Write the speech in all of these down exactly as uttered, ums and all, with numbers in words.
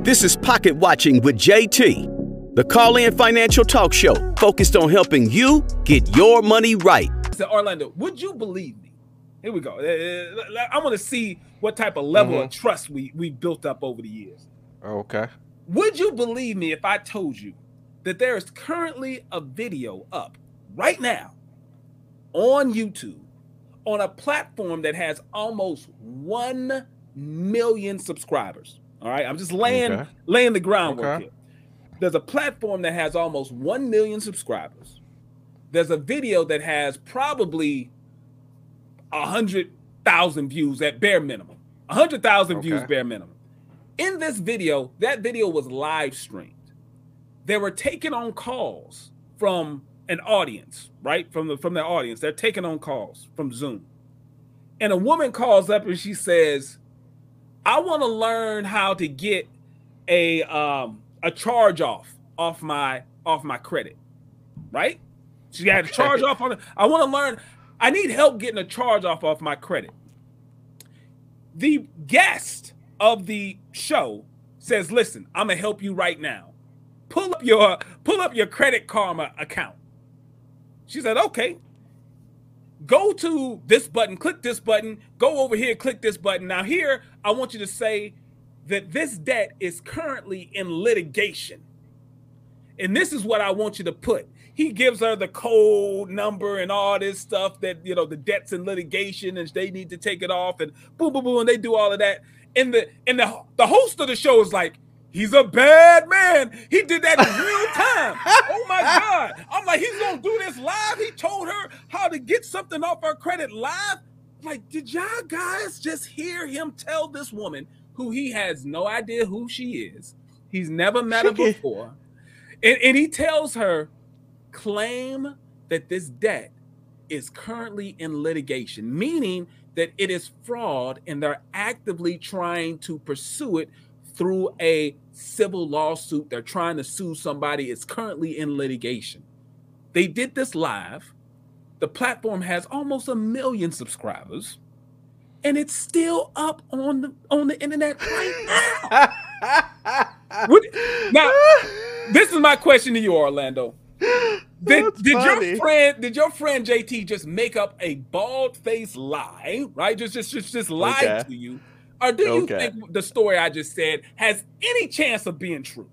This is Pocket Watching with J T, the call-in financial talk show focused on helping you get your money right. So Orlando, would you believe me? Here we go. I want to see what type of level mm-hmm. of trust we we built up over the years. Okay. Would you believe me if I told you that there is currently a video up right now on YouTube on a platform that has almost one million subscribers? All right, I'm just laying okay. laying the groundwork okay. here. There's a platform that has almost one million subscribers. There's a video that has probably a hundred thousand views at bare minimum. A hundred thousand okay. views bare minimum. In this video, that video was live streamed. They were taking on calls from an audience, right? From the from their audience. They're taking on calls from Zoom. And a woman calls up and she says, I want to learn how to get a um, a charge off off my off my credit, right? She had a charge off on it. I want to learn. I need help getting a charge off off my credit. The guest of the show says, "Listen, I'm gonna help you right now. Pull up your pull up your Credit Karma account." She said, "Okay. Go to this button, click this button, go over here, click this button. Now here, I want you to say that this debt is currently in litigation. And this is what I want you to put." He gives her the code number and all this stuff that, you know, the debt's in litigation and they need to take it off and boom, boom, boom. And they do all of that. And the, and the, the host of the show is like, he's a bad man. He did that in real time. Oh my God. I'm like, he's going to do this live. He told her how to get something off her credit live. Like, did y'all guys just hear him tell this woman who he has no idea who she is? He's never met her before. And, and he tells her, claim that this debt is currently in litigation, meaning that it is fraud and they're actively trying to pursue it through a civil lawsuit. They're trying to sue somebody. It's currently in litigation. They did this live. The platform has almost a million subscribers, and it's still up on the on the internet right now. What, now, this is my question to you, Orlando. Did, did your friend did your friend J T just make up a bald-faced lie, right? Just just just, just lie okay. to you? Or do you okay. think the story I just said has any chance of being true?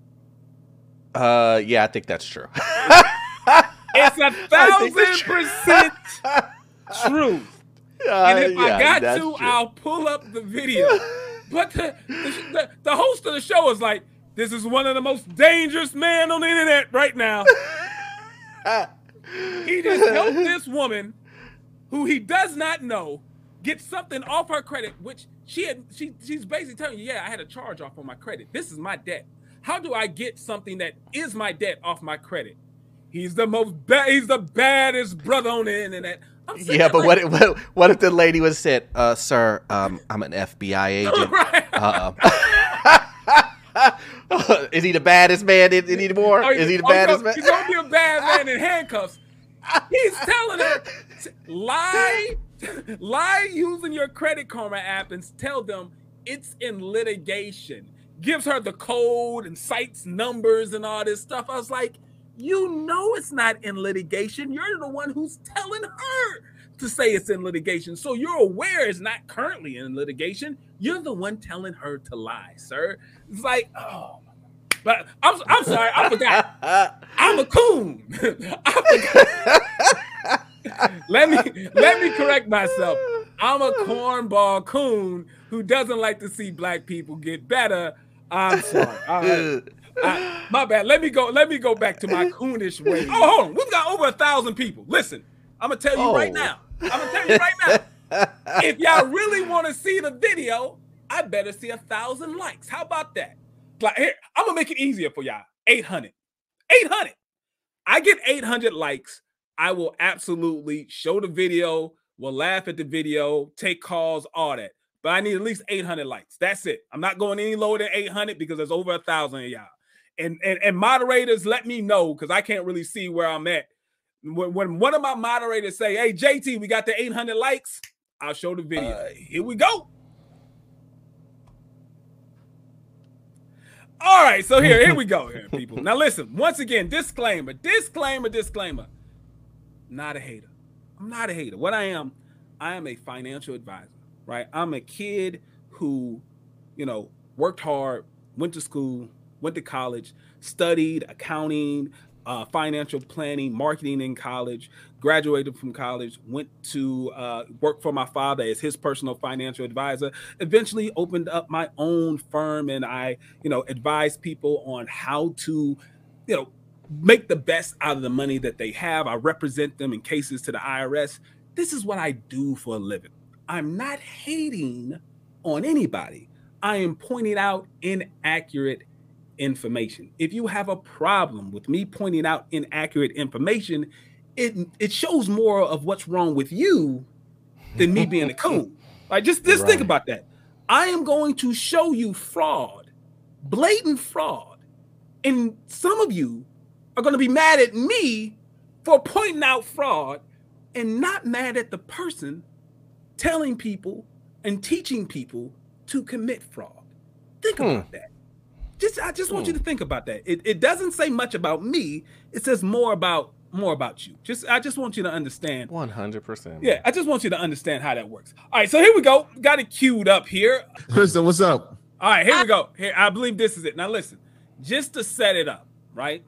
Uh, yeah, I think that's true. It's a thousand percent true. Uh, and if yeah, I got to, true. I'll pull up the video. But the, the, the host of the show is like, this is one of the most dangerous men on the internet right now. He just helped this woman who he does not know get something off her credit, which she had, she she's basically telling you, yeah, I had a charge off on my credit. This is my debt. How do I get something that is my debt off my credit? He's the most bad, he's the baddest brother on the internet. Yeah, but like, what, what what if the lady was said, uh, sir, um, I'm an F B I agent. Right. Uh, is he the baddest man anymore? Oh, is he the oh, baddest man? He's gonna be a bad man in handcuffs. He's telling her, lie, lie using your Credit Karma app and tell them it's in litigation. Gives her the code and cites numbers and all this stuff. I was like, you know it's not in litigation. You're the one who's telling her to say it's in litigation. So you're aware it's not currently in litigation. You're the one telling her to lie, sir. It's like, oh, but I'm, I'm sorry, I forgot. I'm a coon. I forgot. let me let me correct myself. I'm a cornball coon who doesn't like to see black people get better. I'm sorry. All right. I, my bad. Let me go. Let me go back to my coonish way. Oh, hold on. We've got over a thousand people. Listen, I'm gonna tell you oh. right now. I'm gonna tell you right now. If y'all really want to see the video, I better see a thousand likes. How about that? Like, here, I'm gonna make it easier for y'all. eight hundred. eight hundred. I get eight hundred likes. I will absolutely show the video. We'll laugh at the video, take calls, all that. But I need at least eight hundred likes. That's it. I'm not going any lower than eight hundred because there's over a thousand of y'all. And, and, and moderators, let me know because I can't really see where I'm at. When, when one of my moderators say, hey, J T, we got the eight hundred likes, I'll show the video. Uh, Here we go. All right, so here, here we go, here, people. Now listen, once again, disclaimer, disclaimer, disclaimer. Not a hater. I'm not a hater. What I am, I am a financial advisor, right? I'm a kid who, you know, worked hard, went to school, went to college, studied accounting, uh, financial planning, marketing in college, graduated from college, went to uh, work for my father as his personal financial advisor, eventually opened up my own firm, and I, you know, advise people on how to, you know, make the best out of the money that they have. I represent them in cases to the I R S. This is what I do for a living. I'm not hating on anybody. I am pointing out inaccurate information. If you have a problem with me pointing out inaccurate information, it it shows more of what's wrong with you than me being a coon. Like, just, just right. think about that. I am going to show you fraud, blatant fraud. And some of you are going to be mad at me for pointing out fraud and not mad at the person telling people and teaching people to commit fraud. Think hmm. about that. Just, I just want hmm. you to think about that. It, it doesn't say much about me. It says more about more about you. Just, I just want you to understand. one hundred percent. Yeah, I just want you to understand how that works. All right, so here we go. Got it queued up here. Krista, what's up? All right, here we go. Here, I believe this is it. Now listen, just to set it up, right?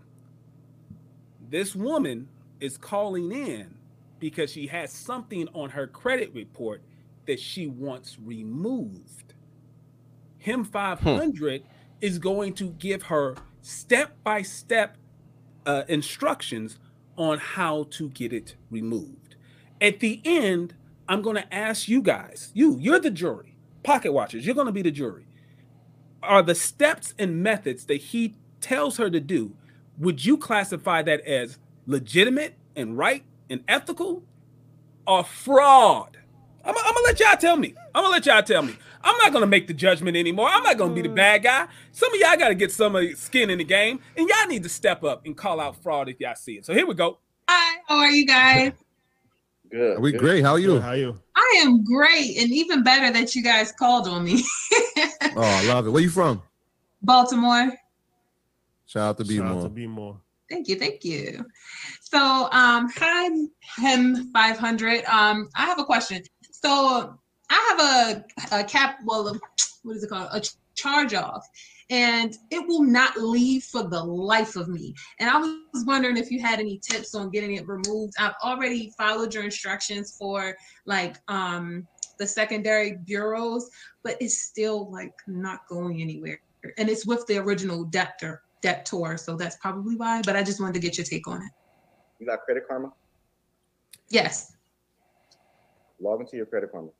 This woman is calling in because she has something on her credit report that she wants removed. Him five hundred hmm. is going to give her step-by-step uh, instructions on how to get it removed. At the end, I'm going to ask you guys, you, you're the jury, pocket watchers, you're going to be the jury. Are the steps and methods that he tells her to do, would you classify that as legitimate and right and ethical, or fraud? I'm, I'm gonna let y'all tell me. I'm gonna let y'all tell me. I'm not gonna make the judgment anymore. I'm not gonna be the bad guy. Some of y'all gotta get some of skin in the game, and y'all need to step up and call out fraud if y'all see it. So here we go. Hi, how are you guys? Good. Are we good. Great? How are you? Good. How are you? I am great, and even better that you guys called on me. Oh, I love it. Where you from? Baltimore. Shout out to Be Shout More. Out to Be More. Thank you, thank you. So, um, hi, him five hundred. Um, I have a question. So, I have a, a cap. Well, what is it called? A charge off, and it will not leave for the life of me. And I was wondering if you had any tips on getting it removed. I've already followed your instructions for like um the secondary bureaus, but it's still like not going anywhere. And it's with the original debtor. debtor, so that's probably why, but I just wanted to get your take on it. You got Credit Karma? Yes. Log into your Credit Karma.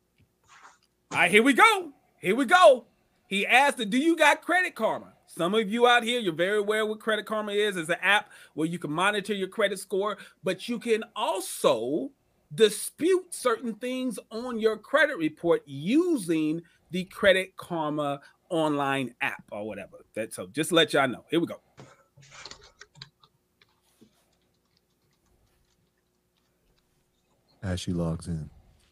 All right, here we go. Here we go. He asked, do you got Credit Karma? Some of you out here, you're very aware what Credit Karma is. It's an app where you can monitor your credit score, but you can also dispute certain things on your credit report using the Credit Karma online app or whatever. That so just to let y'all know. Here we go. As she logs in.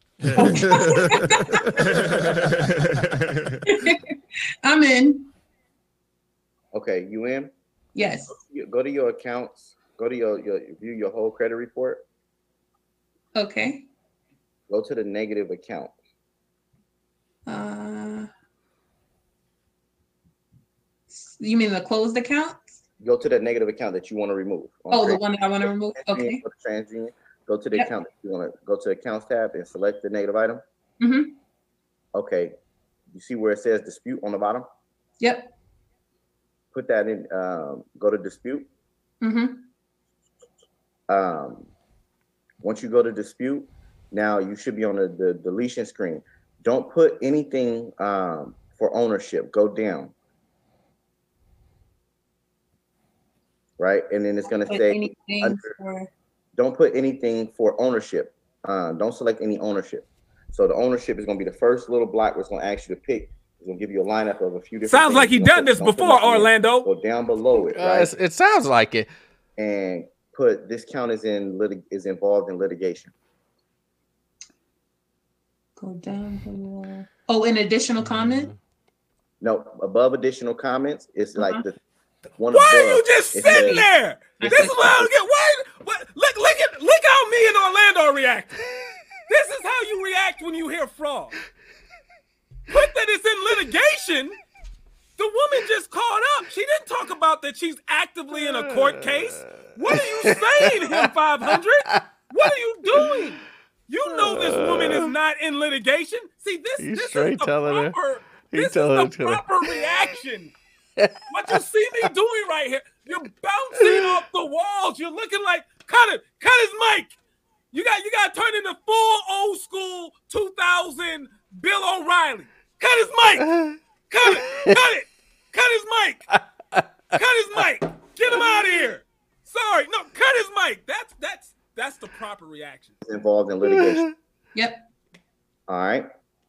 I'm in. Okay, you in? Yes. Go to your accounts. Go to your, your view your whole credit report. Okay. Go to the negative account. Uh You mean the closed account? Go to the negative account that you want to remove. Oh, the one that I want to remove? Okay. Go to TransUnion. Go to the Yep. account that you want to go to accounts tab and select the negative item. Mm-hmm. Okay. You see where it says dispute on the bottom? Yep. Put that in, um, go to dispute. Mm-hmm. Um, once you go to dispute, now you should be on the, the deletion screen. Don't put anything um, for ownership. Go down. Right, and then it's going to say under, for... don't put anything for ownership. Uh, don't select any ownership. So the ownership is going to be the first little block where it's going to ask you to pick. It's going to give you a lineup of a few different sounds things. like he done this before, Orlando. Go down below it, right? Uh, it sounds like it. And put this count is in lit is involved in litigation. Go down below. Oh, an additional comment? No, above additional comments, it's Uh-huh. like the one. Why above, are you just it sitting says- there? This is what I don't get. Why? What, look, look at, look how me and Orlando react. This is how you react when you hear fraud. Put that it's in litigation. The woman just caught up. She didn't talk about that she's actively in a court case. What are you saying, him five hundred? What are you doing? You know this woman is not in litigation. See, this, He's this straight is the telling her. proper, He this is telling the her to her. proper reaction. What you see me doing right here, you're bouncing off the walls. You're looking like, cut it, cut his mic. You got, you got to turn into full old school two thousand Bill O'Reilly. Cut his mic. Cut it, cut it, cut his mic. Cut his mic. Get him out of here. Sorry, no, cut his mic. That's, that's, that's the proper reaction. involved in litigation. Yep. All right.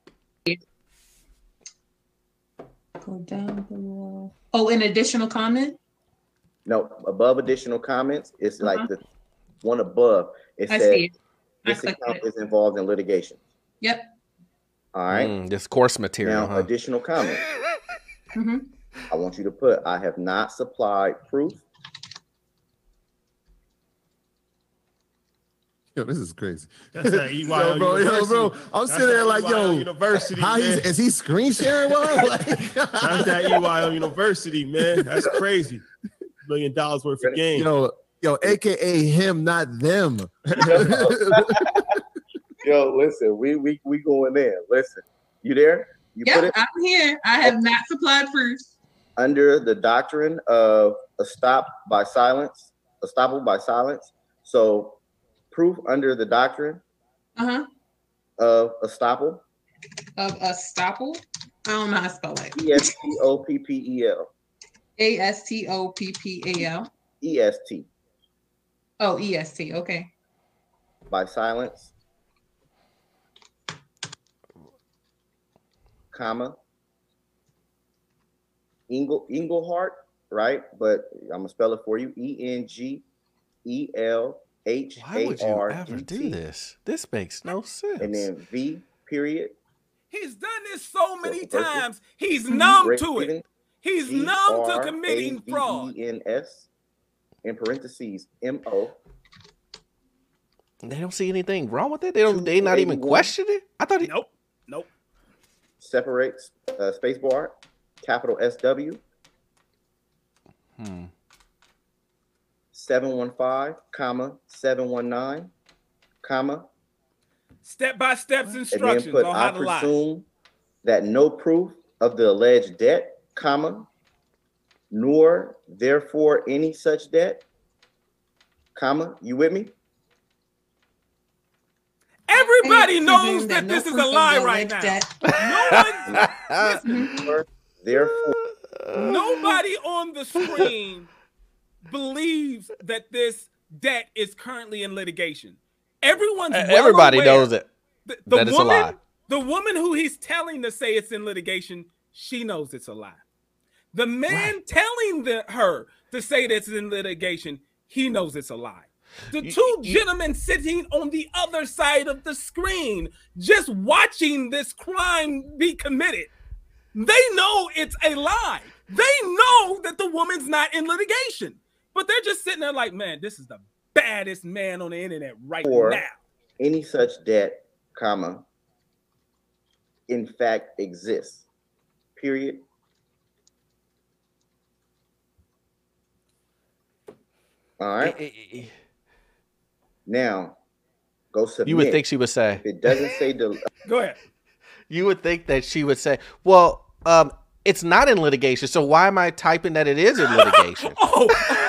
Go down below. Oh, an additional comment? No, above additional comments, it's Uh-huh. like the one above. It I says see it. I this clicked account it. is involved in litigation. Yep. All right. Mm, this course material. Now, huh? additional comment. Mm-hmm. I want you to put, I have not supplied proof. Yo, this is crazy. That's that E Y L Yo, bro, yo, University. bro. I'm That's sitting there that like, E Y L yo, University, how he's, man. is he screen sharing one? Like- That's that E Y L University, man. That's crazy. Million dollars worth of game. yo, yo, A K A him, not them. Yo, listen, we we we going in. Listen, you there? You put Yep, it I'm here. I have not supplied proofs. under the doctrine of a stop by silence, estoppel by silence. So proof under the doctrine Uh-huh. of estoppel, Of a stopple. I don't know how to spell it. E S T O P P E L, A S T O P P A L. E S T, Oh, E S T. Okay. by silence, comma, Engle, Englehart, right? But I'm gonna spell it for you. E N G E L H Why would A you R ever E do T. this? This makes no sense. And then V period. He's done this so many So, versus- times. He's numb to Raven, it. He's numb to committing G R A V E fraud. N S, in parentheses M O. They don't see anything wrong with it. They don't. They not even two eighty-one. question it. I thought. He, Nope. Nope. Separates uh, space bar, capital S W, Hmm. seven one five, comma, seven one nine, comma, Step by steps and then instructions put, on I how to lie. presume that no proof of the alleged debt, comma, nor therefore any such debt, comma, you with me? Everybody I knows presume that no this is proof a of lie the right alleged now. debt. No one, listen, Nor therefore, nobody on the screen believes that this debt is currently in litigation. Everyone's well Everybody aware. knows it. The, the that it's a woman, lie. the woman who he's telling to say it's in litigation, she knows it's a lie. The man telling the, her to say that it's in litigation, he knows it's a lie. The You- two you- gentlemen sitting on the other side of the screen, just watching this crime be committed, they know it's a lie. They know that the woman's not in litigation, but they're just sitting there like, man, this is the baddest man on the internet right Or- now. any such debt, comma, in fact exists, period. All right. Now, go submit. You would think she would say. If it doesn't say the Go ahead. You would think that she would say, "Well, um, it's not in litigation, so why am I typing that it is in litigation?" Oh,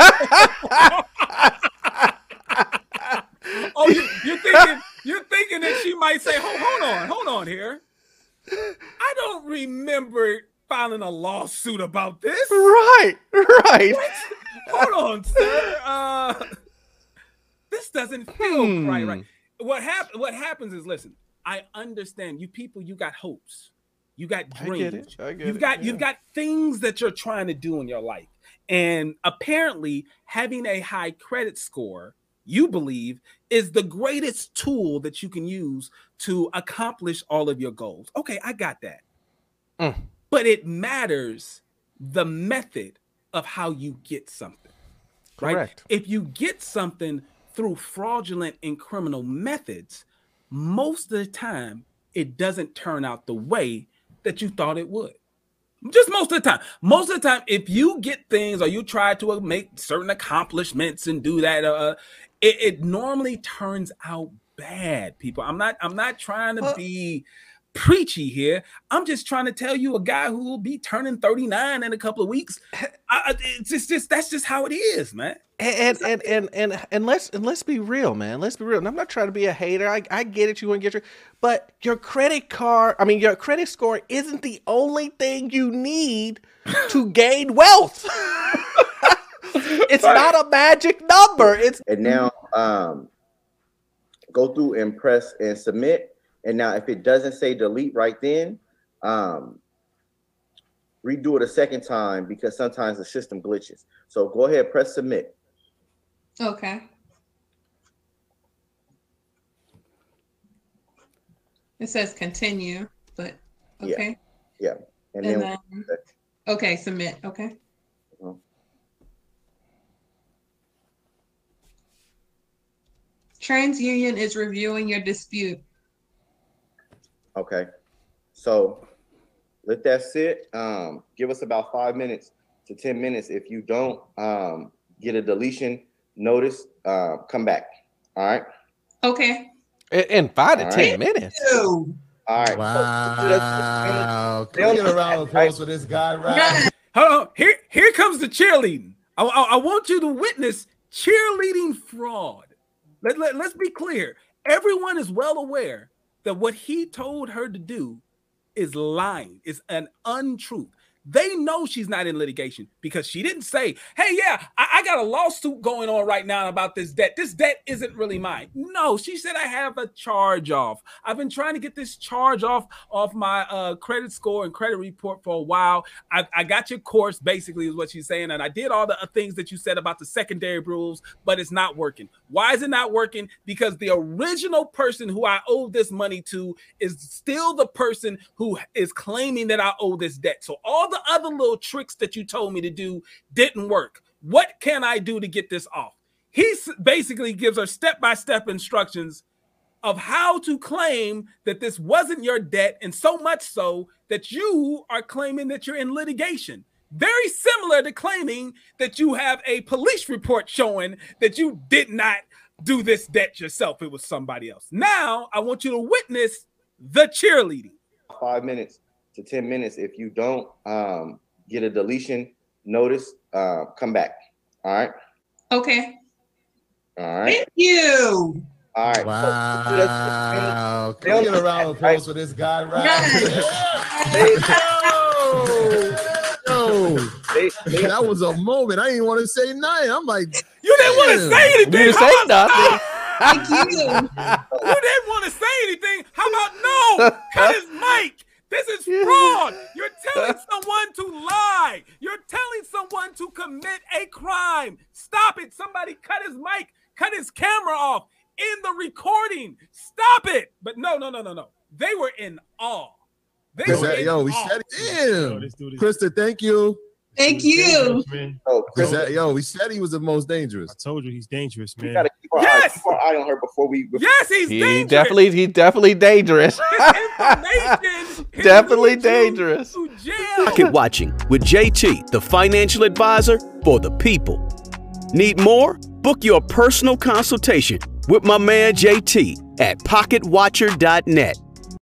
oh, you, you're thinking you're thinking that she might say, "Hold, hold on, hold on here. I don't remember filing a lawsuit about this. Right, right. Hold on, sir. Uh, this doesn't feel Hmm. right. Right. What hap- What happens is, listen. I understand you people. You got hopes. You got I dreams. get it. I get you've it, got yeah. you've got things that you're trying to do in your life, and apparently, having a high credit score, you believe, is the greatest tool that you can use to accomplish all of your goals. Okay, I got that. Mm. but it matters the method of how you get something. Right? Correct. If you get something through fraudulent and criminal methods, most of the time it doesn't turn out the way that you thought it would. Just most of the time. Most of the time, if you get things or you try to make certain accomplishments and do that, uh, it, it normally turns out bad, people. I'm not I'm not trying to Well, be preachy here. I'm just trying to tell you a guy who will be turning thirty-nine in a couple of weeks. I, it's just, just that's just how it is, man. And and and and and let's and let's be real, man. Let's be real. And I'm not trying to be a hater. I, I get it. You want to get your, but your credit card. I mean, your credit score isn't the only thing you need to gain wealth. It's Right. not a magic number. It's And now um, go through and press and submit. And now if it doesn't say delete right then, um, redo it a second time because sometimes the system glitches. So go ahead, press submit. Okay. It says continue, but okay. Yeah. And, And then, then, okay, submit. Okay. Mhm. TransUnion is reviewing your dispute. okay. So let that sit. Um, give us about five minutes to ten minutes. If you don't um, get a deletion notice, uh, come back. All right. Okay. in- in five to All ten right. minutes. Ew. All right. Wow. Can we get a round of applause for this guy, right? Hold on. Here, here comes the cheerleading. I, I, I want you to witness cheerleading fraud. Let, let, let's be clear. Everyone is well aware that what he told her to do is lying, is an untruth. They know she's not in litigation because she didn't say, hey, yeah, I, I got a lawsuit going on right now about this debt. This debt isn't really mine. No, she said, I have a charge off. I've been trying to get this charge off off my uh, credit score and credit report for a while. I, I got your course, basically, is what she's saying. And I did all the uh, things that you said about the secondary rules, but it's not working. Why is it not working? Because the original person who I owe this money to is still the person who is claiming that I owe this debt. So all the other little tricks that you told me to do didn't work. What can I do to get this off? He s- basically gives her step-by-step instructions of how to claim that this wasn't your debt, and so much so that you are claiming that you're in litigation. Very similar to claiming that you have a police report showing that you did not do this debt yourself. It was somebody else. Now, I want you to witness the cheerleading. Five minutes to ten minutes. If you don't um, get a deletion notice, uh, come back. All right. Okay. All right. Thank you. All right. Wow. Can we get a round of applause for this guy, right? Yo, They, they, that was a moment. I didn't want to say nothing. I'm like, You didn't want to damn. say anything. You didn't How say about nothing. Thank you. You didn't want to say anything. How about no? Cut his mic. This is fraud. You're telling someone to lie. You're telling someone to commit a crime. Stop it. Somebody cut his mic, cut his camera off in the recording. Stop it. But no, no, no, no, no. They were in awe. They Is were that- in yo, we awe. said it. Yo, Damn. this dude is- Krista, thank you. Thank this dude is you. dangerous, man. oh, Is Chris, that, yo, we said he was the most dangerous. I told you he's dangerous, we man. gotta keep our, Yes! eye, keep our eye on her before we. Before Yes, he's He dangerous. definitely, he definitely dangerous. This information is Definitely lead you dangerous. to jail. Pocket Watching with J T, the financial advisor for the people. Need more? Book your personal consultation with my man J T at pocket watcher dot net.